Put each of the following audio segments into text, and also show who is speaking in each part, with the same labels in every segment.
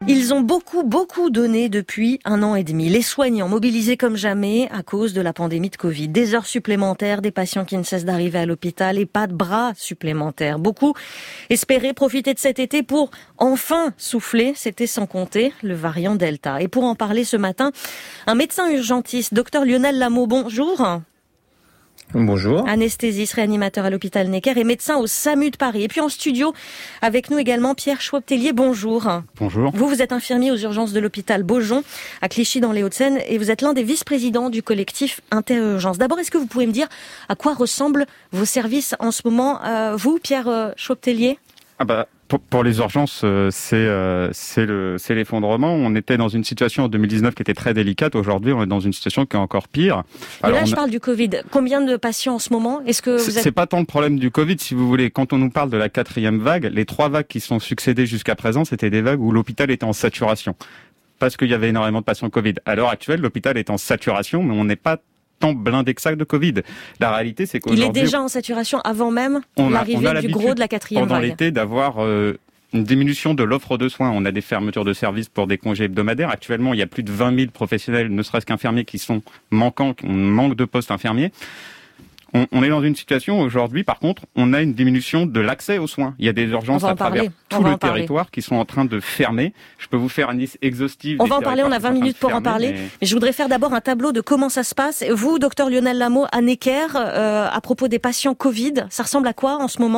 Speaker 1: Ils ont beaucoup donné depuis 1 an et demi. Les soignants mobilisés comme jamais à cause de la pandémie de Covid. Des heures supplémentaires, des patients qui ne cessent d'arriver à l'hôpital et pas de bras supplémentaires. Beaucoup espéraient profiter de cet été pour enfin souffler. C'était sans compter le variant Delta. Et pour en parler ce matin, un médecin urgentiste, Dr Lionel Lameau, bonjour.
Speaker 2: Bonjour.
Speaker 1: Anesthésiste, réanimateur à l'hôpital Necker et médecin au SAMU de Paris. Et puis en studio, avec nous également Pierre Schwab-Tellier, bonjour.
Speaker 2: Bonjour.
Speaker 1: Vous êtes infirmier aux urgences de l'hôpital Beaujon, à Clichy dans les Hauts-de-Seine, et vous êtes l'un des vice-présidents du collectif Interurgence. D'abord, est-ce que vous pouvez me dire à quoi ressemblent vos services en ce moment, vous, Pierre Schwab-Tellier ?
Speaker 2: Pour les urgences, c'est l'effondrement. On était dans une situation en 2019 qui était très délicate. Aujourd'hui, on est dans une situation qui est encore pire.
Speaker 1: Alors, là, je parle du Covid. Combien de patients en ce moment ? Est-ce que
Speaker 2: c'est pas tant le problème du Covid, si vous voulez. Quand on nous parle de la 4e vague, les 3 vagues qui sont succédées jusqu'à présent, c'était des vagues où l'hôpital était en saturation. Parce qu'il y avait énormément de patients Covid. À l'heure actuelle, l'hôpital est en saturation, mais on n'est pas tant blindé que ça de Covid. La réalité, c'est qu'aujourd'hui...
Speaker 1: Il est déjà en saturation avant même l'arrivée du gros de la 4e vague.
Speaker 2: Pendant l'été, d'avoir une diminution de l'offre de soins. On a des fermetures de services pour des congés hebdomadaires. Actuellement, il y a plus de 20 000 professionnels, ne serait-ce qu'infirmiers, qui sont manquants, on manque de postes infirmiers. On est dans une situation aujourd'hui, par contre, on a une diminution de l'accès aux soins. Il y a des urgences à travers tout le territoire qui sont en train de fermer. Je peux vous faire une liste exhaustive.
Speaker 1: On va en parler, on a 20 minutes pour en parler. Mais je voudrais faire d'abord un tableau de comment ça se passe. Vous, docteur Lionel Lameau, à Necker, à propos des patients Covid, ça ressemble à quoi en ce moment ?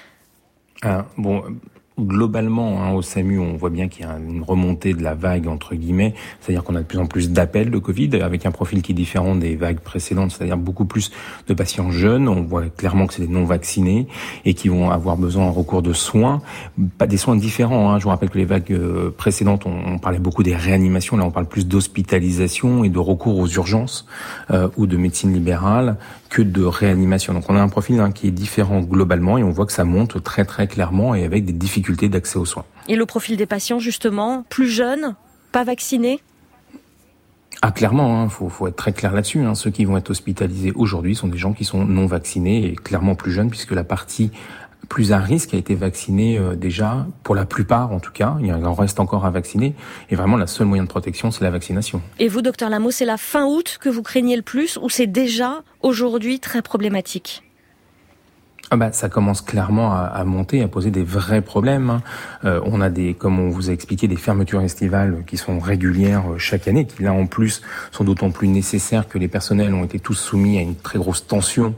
Speaker 3: Globalement, au SAMU, on voit bien qu'il y a une remontée de la vague, entre guillemets, c'est-à-dire qu'on a de plus en plus d'appels de Covid, avec un profil qui est différent des vagues précédentes, c'est-à-dire beaucoup plus de patients jeunes. On voit clairement que c'est des non-vaccinés et qui vont avoir besoin en recours de soins, pas des soins différents. Je vous rappelle que les vagues précédentes, on parlait beaucoup des réanimations, là on parle plus d'hospitalisation et de recours aux urgences ou de médecine libérale que de réanimation. Donc on a un profil qui est différent globalement et on voit que ça monte très très clairement et avec des difficultés d'accès aux soins.
Speaker 1: Et le profil des patients justement, plus jeunes, pas vaccinés ?
Speaker 3: Clairement, faut être très clair là-dessus. Ceux qui vont être hospitalisés aujourd'hui sont des gens qui sont non vaccinés et clairement plus jeunes puisque la partie plus à risque a été vaccinée déjà, pour la plupart en tout cas. Il en reste encore à vacciner et vraiment la seule moyen de protection, c'est la vaccination.
Speaker 1: Et vous, docteur Lameau, c'est la fin août que vous craignez le plus ou c'est déjà aujourd'hui très problématique ?
Speaker 3: Ça commence clairement à monter, à poser des vrais problèmes. On a comme on vous a expliqué, des fermetures estivales qui sont régulières chaque année, qui là en plus sont d'autant plus nécessaires que les personnels ont été tous soumis à une très grosse tension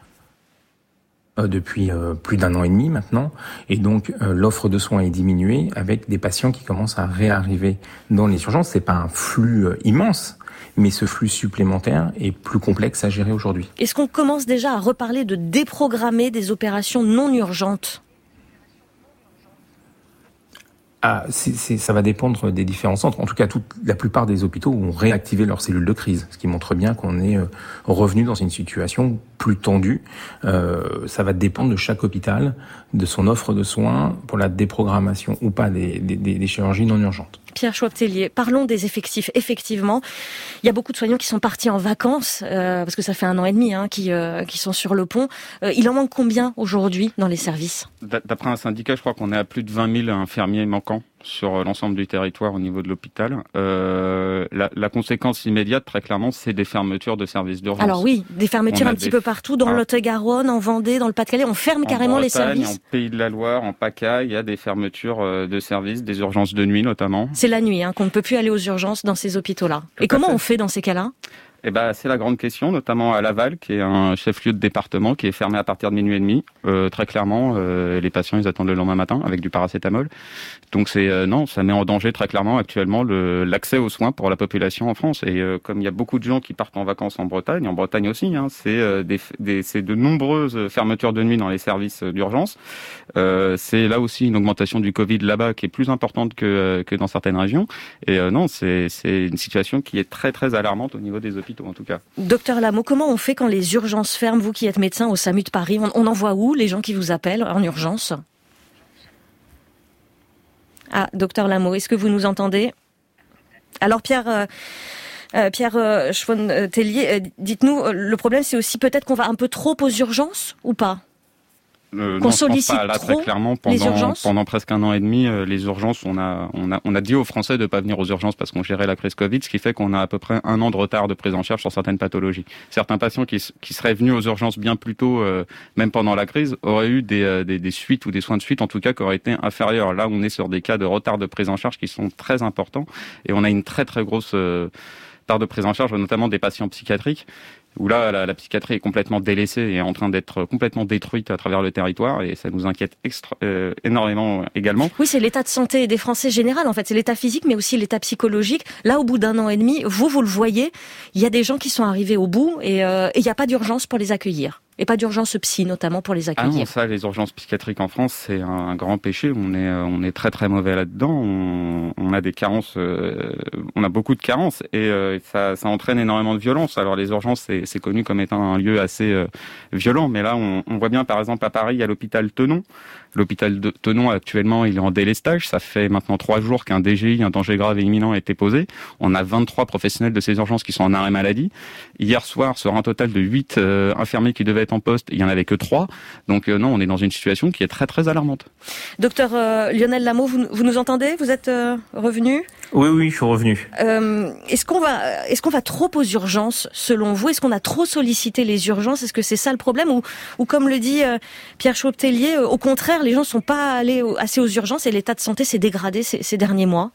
Speaker 3: depuis plus d'1 an et demi maintenant, et donc l'offre de soins est diminuée avec des patients qui commencent à réarriver dans les urgences. C'est pas un flux immense, mais ce flux supplémentaire est plus complexe à gérer aujourd'hui.
Speaker 1: Est-ce qu'on commence déjà à reparler de déprogrammer des opérations non urgentes ?
Speaker 3: Ça va dépendre des différents centres. En tout cas, la plupart des hôpitaux ont réactivé leurs cellules de crise, ce qui montre bien qu'on est revenu dans une situation plus tendue. Ça va dépendre de chaque hôpital, de son offre de soins pour la déprogrammation ou pas des chirurgies non urgentes.
Speaker 1: Pierre Schwab-Tellier, parlons des effectifs. Effectivement, il y a beaucoup de soignants qui sont partis en vacances, parce que ça fait 1 an et demi qui sont sur le pont. Il en manque combien aujourd'hui dans les services ?
Speaker 2: D'après un syndicat, je crois qu'on est à plus de 20 000 infirmiers manquants sur l'ensemble du territoire au niveau de l'hôpital. La conséquence immédiate, très clairement, c'est des fermetures de services d'urgence.
Speaker 1: Alors oui, des fermetures un petit peu partout, dans le Lot-et-Garonne, en Vendée, dans le Pas-de-Calais. On ferme carrément les services.
Speaker 2: En Pays de la Loire, en PACA, il y a des fermetures de services, des urgences de nuit notamment.
Speaker 1: C'est la nuit qu'on ne peut plus aller aux urgences dans ces hôpitaux-là. Et comment on fait dans ces cas-là ?
Speaker 2: C'est la grande question, notamment à Laval, qui est un chef-lieu de département qui est fermé à partir de 00h30. Très clairement, les patients, ils attendent le lendemain matin avec du paracétamol. Donc ça met en danger très clairement actuellement l'accès aux soins pour la population en France. Et comme il y a beaucoup de gens qui partent en vacances en Bretagne aussi, c'est de nombreuses fermetures de nuit dans les services d'urgence. C'est là aussi une augmentation du Covid là-bas qui est plus importante que dans certaines régions. Et c'est une situation qui est très très alarmante au niveau des hôpitaux en tout cas.
Speaker 1: Docteur Lameau, comment on fait quand les urgences ferment ? Vous qui êtes médecin au SAMU de Paris, on envoie où les gens qui vous appellent en urgence ? Docteur Lameau, est-ce que vous nous entendez ? Alors Pierre Schwab-Tellier, dites-nous, le problème c'est aussi peut-être qu'on va un peu trop aux urgences ou pas ? qu'on sollicite
Speaker 2: là,
Speaker 1: trop
Speaker 2: très clairement,
Speaker 1: les urgences.
Speaker 2: Pendant presque 1 an et demi, les urgences, on a dit aux Français de pas venir aux urgences parce qu'on gérait la crise Covid, ce qui fait qu'on a à peu près 1 an de retard de prise en charge sur certaines pathologies. Certains patients qui seraient venus aux urgences bien plus tôt, même pendant la crise, auraient eu des suites ou des soins de suite, en tout cas, qui auraient été inférieurs. Là, on est sur des cas de retard de prise en charge qui sont très importants et on a une très très grosse part de prise en charge, notamment des patients psychiatriques, où là, la psychiatrie est complètement délaissée et est en train d'être complètement détruite à travers le territoire, et ça nous inquiète énormément également.
Speaker 1: Oui, c'est l'état de santé des Français général, en fait. C'est l'état physique, mais aussi l'état psychologique. Là, au bout d'1 an et demi, vous le voyez, il y a des gens qui sont arrivés au bout, et il n'y a pas d'urgence pour les accueillir. Et pas d'urgence psy, notamment, pour les accueillir.
Speaker 2: Ah non, ça, les urgences psychiatriques en France, c'est un grand péché. On est très très mauvais là-dedans. On a des carences, on a beaucoup de carences, et ça entraîne énormément de violence. Alors les urgences, c'est connu comme étant un lieu assez violent, mais là, on voit bien, par exemple, à Paris, à l'hôpital Tenon. L'hôpital de Tenon, actuellement, il est en délestage. Ça fait maintenant 3 jours qu'un DGI, un danger grave et imminent, a été posé. On a 23 professionnels de ces urgences qui sont en arrêt maladie. Hier soir, sur un total de 8 infirmiers qui devaient être en poste, il y en avait que 3. Donc non, on est dans une situation qui est très très alarmante.
Speaker 1: Docteur Lionel Lamot, vous nous entendez? Vous êtes revenu?
Speaker 3: Oui, je suis revenu.
Speaker 1: Est-ce qu'on va trop aux urgences, selon vous? Est-ce qu'on a trop sollicité les urgences? Est-ce que c'est ça le problème? Ou comme le dit Pierre Chauvetellier, au contraire, les gens ne sont pas allés assez aux urgences et l'état de santé s'est dégradé ces derniers mois?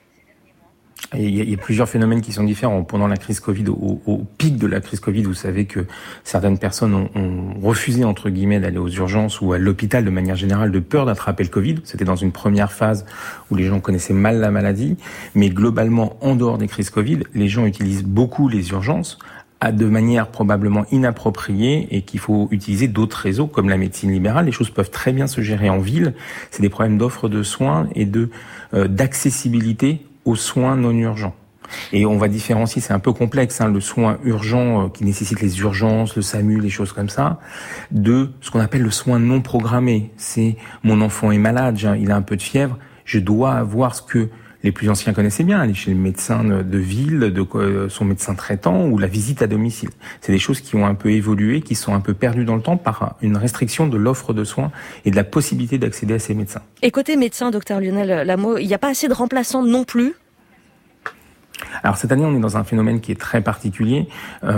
Speaker 3: Il y a plusieurs phénomènes qui sont différents. Pendant la crise Covid, au pic de la crise Covid, vous savez que certaines personnes ont refusé, entre guillemets, d'aller aux urgences ou à l'hôpital de manière générale de peur d'attraper le Covid. C'était dans une première phase où les gens connaissaient mal la maladie. Mais globalement, en dehors des crises Covid, les gens utilisent beaucoup les urgences de manière probablement inappropriée et qu'il faut utiliser d'autres réseaux comme la médecine libérale. Les choses peuvent très bien se gérer en ville. C'est des problèmes d'offre de soins et d'accessibilité aux soins non urgents. Et on va différencier, c'est un peu complexe, le soin urgent qui nécessite les urgences, le SAMU, les choses comme ça, de ce qu'on appelle le soin non programmé. C'est mon enfant est malade, il a un peu de fièvre, je dois avoir ce que les plus anciens connaissaient bien, aller chez le médecin de ville, son médecin traitant ou la visite à domicile. C'est des choses qui ont un peu évolué, qui sont un peu perdues dans le temps par une restriction de l'offre de soins et de la possibilité d'accéder à ces médecins.
Speaker 1: Et côté médecin, docteur Lionel Lamot, il n'y a pas assez de remplaçants non plus?
Speaker 3: Alors cette année, on est dans un phénomène qui est très particulier.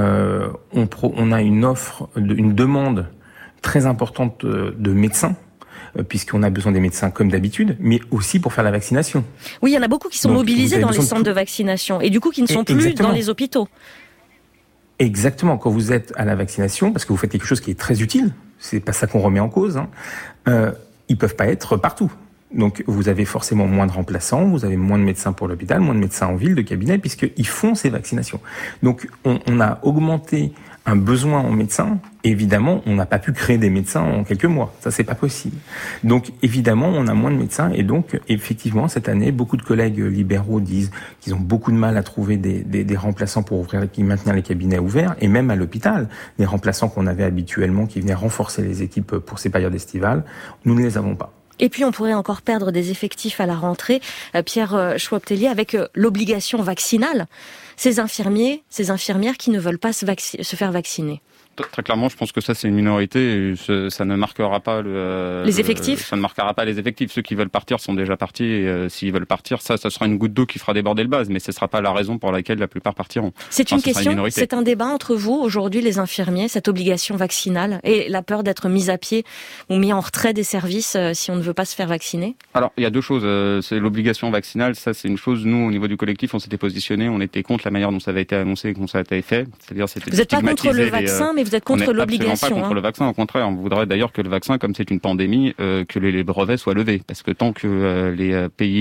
Speaker 3: On a une demande très importante de médecins, puisqu'on a besoin des médecins comme d'habitude, mais aussi pour faire la vaccination.
Speaker 1: Oui, il y en a beaucoup qui sont mobilisés dans les centres de vaccination et du coup qui ne sont plus dans les hôpitaux.
Speaker 3: Exactement, quand vous êtes à la vaccination, parce que vous faites quelque chose qui est très utile, c'est pas ça qu'on remet en cause, ils peuvent pas être partout. Donc vous avez forcément moins de remplaçants, vous avez moins de médecins pour l'hôpital, moins de médecins en ville, de cabinet, puisqu'ils font ces vaccinations. Donc on a augmenté un besoin en médecins. Évidemment, on n'a pas pu créer des médecins en quelques mois. Ça, c'est pas possible. Donc, évidemment, on a moins de médecins. Et donc, effectivement, cette année, beaucoup de collègues libéraux disent qu'ils ont beaucoup de mal à trouver des remplaçants pour maintenir les cabinets ouverts. Et même à l'hôpital, les remplaçants qu'on avait habituellement, qui venaient renforcer les équipes pour ces périodes estivales, nous ne les avons pas.
Speaker 1: Et puis, on pourrait encore perdre des effectifs à la rentrée. Pierre Chauvetellier, avec l'obligation vaccinale, ces infirmiers, ces infirmières qui ne veulent pas se faire vacciner.
Speaker 2: Très clairement, je pense que ça, c'est une minorité. Et ça ne marquera pas
Speaker 1: les effectifs.
Speaker 2: Ça ne marquera pas les effectifs. Ceux qui veulent partir sont déjà partis. Et s'ils veulent partir, ça sera une goutte d'eau qui fera déborder le vase. Mais ce ne sera pas la raison pour laquelle la plupart partiront.
Speaker 1: C'est une question, c'est un débat entre vous, aujourd'hui, les infirmiers, cette obligation vaccinale et la peur d'être mis à pied ou mis en retrait des services si on ne veut pas se faire vacciner.
Speaker 2: Alors, il y a deux choses. C'est l'obligation vaccinale. Ça, c'est une chose. Nous, au niveau du collectif, on s'était positionné. On était contre la manière dont ça avait été annoncé et dont ça a été fait. C'est-à-dire, c'était
Speaker 1: vous n'êtes pas contre le vaccin, mais vous êtes contre l'obligation.
Speaker 2: On n'est absolument pas contre le vaccin. Au contraire, on voudrait d'ailleurs que le vaccin, comme c'est une pandémie, que les brevets soient levés. Parce que tant que les pays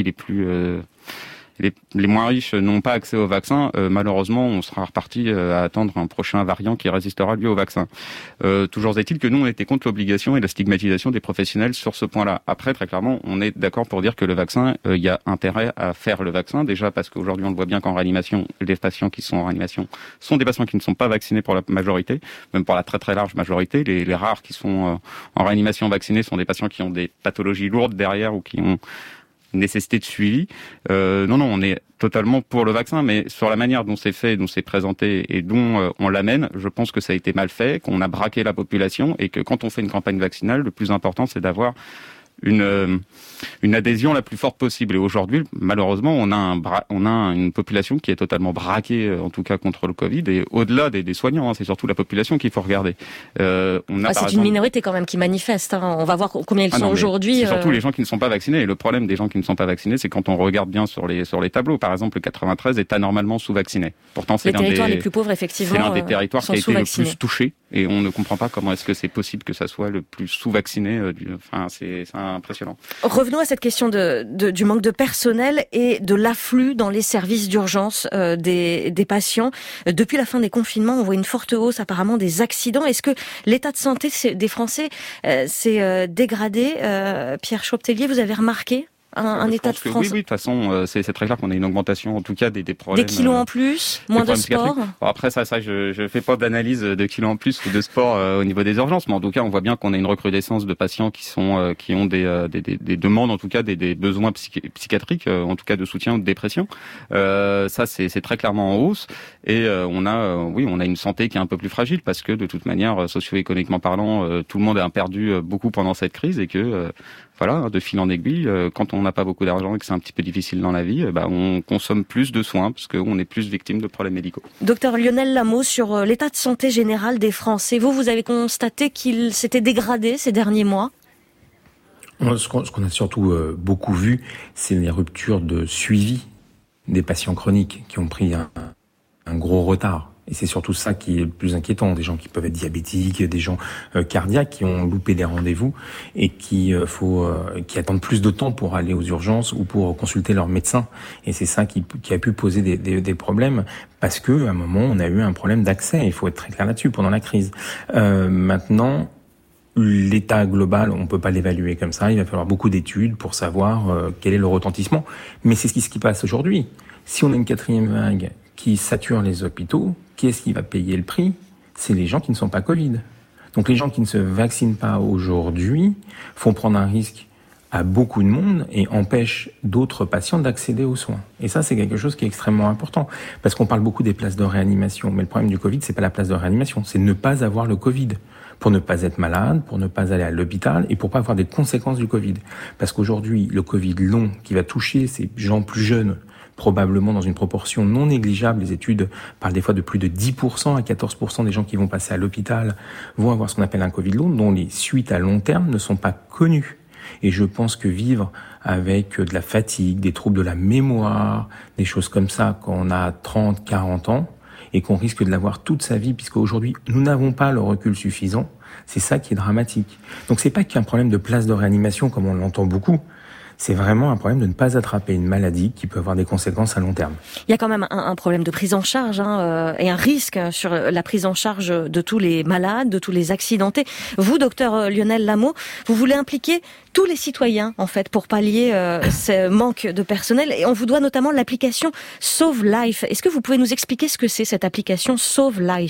Speaker 2: les moins riches n'ont pas accès au vaccin, malheureusement, on sera reparti à attendre un prochain variant qui résistera lui au vaccin. Toujours est-il que nous, on était contre l'obligation et la stigmatisation des professionnels sur ce point-là. Après, très clairement, on est d'accord pour dire que le vaccin, il y a intérêt à faire le vaccin, déjà parce qu'aujourd'hui, on le voit bien qu'en réanimation, les patients qui sont en réanimation sont des patients qui ne sont pas vaccinés pour la majorité, même pour la très très large majorité. Les rares qui sont en réanimation vaccinés sont des patients qui ont des pathologies lourdes derrière ou qui ont nécessité de suivi. Non, on est totalement pour le vaccin, mais sur la manière dont c'est fait, dont c'est présenté et dont on l'amène, je pense que ça a été mal fait, qu'on a braqué la population et que quand on fait une campagne vaccinale, le plus important, c'est d'avoir une adhésion la plus forte possible. Et aujourd'hui, malheureusement, on a une population qui est totalement braquée, en tout cas contre le Covid. Et au-delà des soignants, c'est surtout la population qu'il faut regarder.
Speaker 1: C'est une minorité quand même qui manifeste. On va voir combien ils sont aujourd'hui.
Speaker 2: C'est surtout les gens qui ne sont pas vaccinés. Et le problème des gens qui ne sont pas vaccinés, c'est quand on regarde bien sur les tableaux. Par exemple, le 93 est anormalement sous-vacciné. Pourtant, c'est
Speaker 1: les territoires les plus pauvres, effectivement.
Speaker 2: C'est l'un des territoires qui a été le plus touché. Et on ne comprend pas comment est-ce que c'est possible que ça soit le plus sous-vacciné. C'est impressionnant.
Speaker 1: Revenons à cette question du manque de personnel et de l'afflux dans les services d'urgence des patients. Depuis la fin des confinements, on voit une forte hausse apparemment des accidents. Est-ce que l'état de santé des Français s'est dégradé? Pierre Chaupetellier, vous avez remarqué un état de France?
Speaker 2: Oui, de toute façon, c'est très clair qu'on a une augmentation, en tout cas, des problèmes.
Speaker 1: Des kilos en plus, moins de sport.
Speaker 2: Bon, après ça, je fais pas d'analyse de kilos en plus ou de sport au niveau des urgences, mais en tout cas, on voit bien qu'on a une recrudescence de patients qui ont des demandes, en tout cas, des besoins psychiatriques, en tout cas de soutien ou de dépression. Ça, c'est très clairement en hausse. Et on a une santé qui est un peu plus fragile parce que de toute manière, socio-économiquement parlant, tout le monde a perdu beaucoup pendant cette crise et que voilà, de fil en aiguille, quand on n'a pas beaucoup d'argent et que c'est un petit peu difficile dans la vie, on consomme plus de soins parce qu'on est plus victime de problèmes médicaux.
Speaker 1: Docteur Lionel Lamot, sur l'état de santé général des Français, vous avez constaté qu'il s'était dégradé ces derniers mois?
Speaker 3: Ce qu'on a surtout beaucoup vu, c'est les ruptures de suivi des patients chroniques qui ont pris un gros retard. Et c'est surtout ça qui est le plus inquiétant. Des gens qui peuvent être diabétiques, des gens cardiaques qui ont loupé des rendez-vous et qui attendent plus de temps pour aller aux urgences ou pour consulter leur médecin. Et c'est ça qui a pu poser des problèmes parce que à un moment on a eu un problème d'accès. Il faut être très clair là-dessus pendant la crise. Maintenant, l'état global, on peut pas l'évaluer comme ça. Il va falloir beaucoup d'études pour savoir quel est le retentissement. Mais c'est ce qui se passe aujourd'hui. Si on a une quatrième vague qui sature les hôpitaux, qui est-ce qui va payer le prix? C'est les gens qui ne sont pas Covid. Donc les gens qui ne se vaccinent pas aujourd'hui font prendre un risque à beaucoup de monde et empêchent d'autres patients d'accéder aux soins. Et ça, c'est quelque chose qui est extrêmement important. Parce qu'on parle beaucoup des places de réanimation. Mais le problème du Covid, c'est pas la place de réanimation. C'est ne pas avoir le Covid. Pour ne pas être malade, pour ne pas aller à l'hôpital et pour pas avoir des conséquences du Covid. Parce qu'aujourd'hui, le Covid long qui va toucher ces gens plus jeunes, probablement dans une proportion non négligeable, les études parlent des fois de plus de 10% à 14% des gens qui vont passer à l'hôpital vont avoir ce qu'on appelle un Covid long, dont les suites à long terme ne sont pas connues. Et je pense que vivre avec de la fatigue, des troubles de la mémoire, des choses comme ça quand on a 30, 40 ans, et qu'on risque de l'avoir toute sa vie, puisqu'aujourd'hui, nous n'avons pas le recul suffisant, c'est ça qui est dramatique. Donc c'est pas qu'un problème de place de réanimation, comme on l'entend beaucoup, c'est vraiment un problème de ne pas attraper une maladie qui peut avoir des conséquences à long terme.
Speaker 1: Il y a quand même un problème de prise en charge et un risque sur la prise en charge de tous les malades, de tous les accidentés. Vous, docteur Lionel Lamot, vous voulez impliquer tous les citoyens en fait pour pallier ce manque de personnel et on vous doit notamment l'application Sauve Life. Est-ce que vous pouvez nous expliquer ce que c'est cette application Sauve Life ?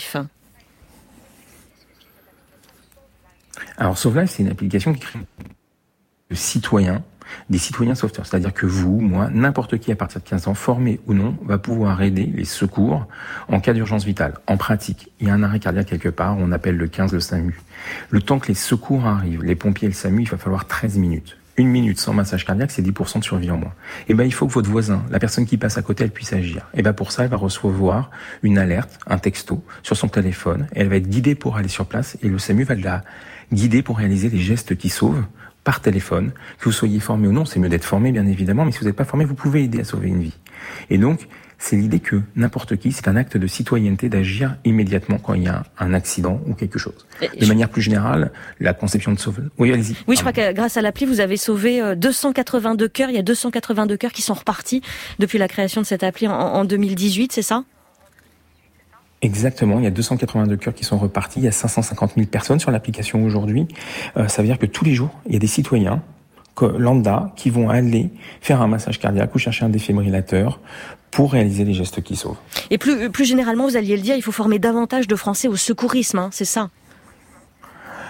Speaker 3: Alors Sauve Life, c'est une application qui crée des citoyens sauveteurs. C'est-à-dire que vous, moi, n'importe qui à partir de 15 ans, formé ou non, va pouvoir aider les secours en cas d'urgence vitale. En pratique, il y a un arrêt cardiaque quelque part, on appelle le 15 le SAMU. Le temps que les secours arrivent, les pompiers et le SAMU, il va falloir 13 minutes. 1 minute sans massage cardiaque, c'est 10% de survie en moins. Et il faut que votre voisin, la personne qui passe à côté, elle puisse agir. Et pour ça, elle va recevoir une alerte, un texto, sur son téléphone, et elle va être guidée pour aller sur place, et le SAMU va la guider pour réaliser les gestes qui sauvent, par téléphone, que vous soyez formé ou non, c'est mieux d'être formé bien évidemment, mais si vous n'êtes pas formé, vous pouvez aider à sauver une vie. Et donc, c'est l'idée que n'importe qui, c'est un acte de citoyenneté d'agir immédiatement quand il y a un accident ou quelque chose. De manière plus générale, la conception de sauvetage... Oui, allez-y.
Speaker 1: Oui, je crois que grâce à l'appli, vous avez sauvé 282 cœurs. Il y a 282 cœurs qui sont repartis depuis la création de cette appli en 2018, c'est ça ?
Speaker 3: Exactement, il y a 282 cœurs qui sont repartis, il y a 550 000 personnes sur l'application aujourd'hui. Ça veut dire que tous les jours, il y a des citoyens lambda qui vont aller faire un massage cardiaque ou chercher un défibrillateur pour réaliser les gestes qui sauvent.
Speaker 1: Et plus généralement, vous alliez le dire, il faut former davantage de Français au secourisme, c'est ça ?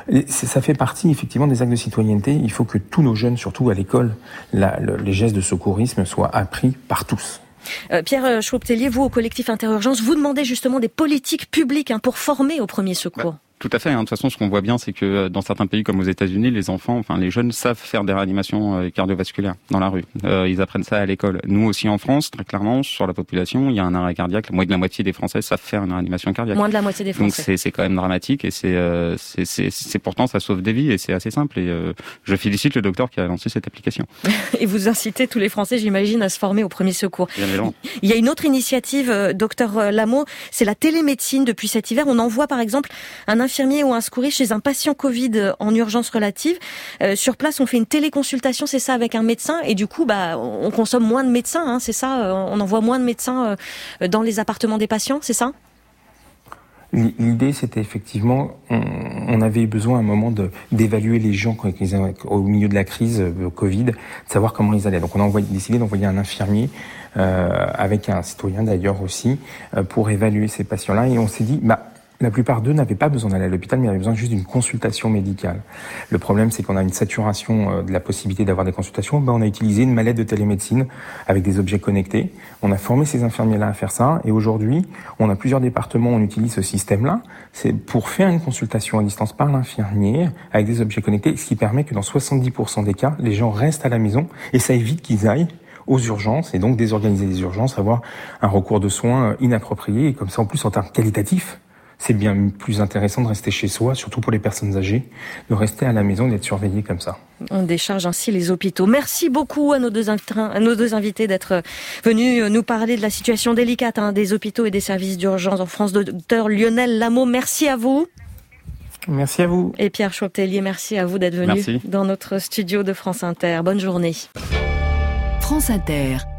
Speaker 3: Ça fait partie effectivement des actes de citoyenneté. Il faut que tous nos jeunes, surtout à l'école, les gestes de secourisme soient appris par tous.
Speaker 1: Pierre Schwab-Tellier, vous au collectif Interurgence, vous demandez justement des politiques publiques pour former aux premiers secours.
Speaker 2: Tout à fait. De toute façon, ce qu'on voit bien, c'est que dans certains pays comme aux États-Unis, les jeunes savent faire des réanimations cardiovasculaires dans la rue. Ils apprennent ça à l'école. Nous aussi en France, très clairement, sur la population, il y a un arrêt cardiaque. Moins de la moitié des Français savent faire une réanimation cardiaque.
Speaker 1: Moins de la moitié des Français.
Speaker 2: Donc c'est quand même dramatique et c'est pourtant ça sauve des vies et c'est assez simple. Et je félicite le docteur qui a lancé cette application.
Speaker 1: Et vous incitez tous les Français, j'imagine, à se former au premier secours. Il y a une autre initiative, docteur Lamot, c'est la télémédecine. Depuis cet hiver, on envoie par exemple un infirmier ou un secouriste chez un patient Covid en urgence relative. Sur place, on fait une téléconsultation, c'est ça, avec un médecin. Et du coup, on consomme moins de médecins, c'est ça. On envoie moins de médecins dans les appartements des patients, c'est ça ?
Speaker 3: L'idée, c'était effectivement, on avait besoin à un moment d'évaluer les gens au milieu de la crise Covid, de savoir comment ils allaient. Donc on a décidé d'envoyer un infirmier avec un citoyen d'ailleurs aussi pour évaluer ces patients-là. Et on s'est dit, la plupart d'eux n'avaient pas besoin d'aller à l'hôpital, mais avaient besoin juste d'une consultation médicale. Le problème, c'est qu'on a une saturation de la possibilité d'avoir des consultations. On a utilisé une mallette de télémédecine avec des objets connectés. On a formé ces infirmiers-là à faire ça. Et aujourd'hui, on a plusieurs départements où on utilise ce système-là. C'est pour faire une consultation à distance par l'infirmier avec des objets connectés, ce qui permet que dans 70% des cas, les gens restent à la maison et ça évite qu'ils aillent aux urgences et donc désorganiser les urgences, avoir un recours de soins inapproprié. Et comme ça, en plus, en termes qualitatifs, c'est bien plus intéressant de rester chez soi, surtout pour les personnes âgées, de rester à la maison et d'être surveillé comme ça.
Speaker 1: On décharge ainsi les hôpitaux. Merci beaucoup à nos deux invités d'être venus nous parler de la situation délicate des hôpitaux et des services d'urgence en France. Docteur Lionel Lamot, merci à vous.
Speaker 3: Merci à vous.
Speaker 1: Et Pierre Schwab-Tellier, merci à vous d'être venu dans notre studio de France Inter. Bonne journée.
Speaker 4: France Inter.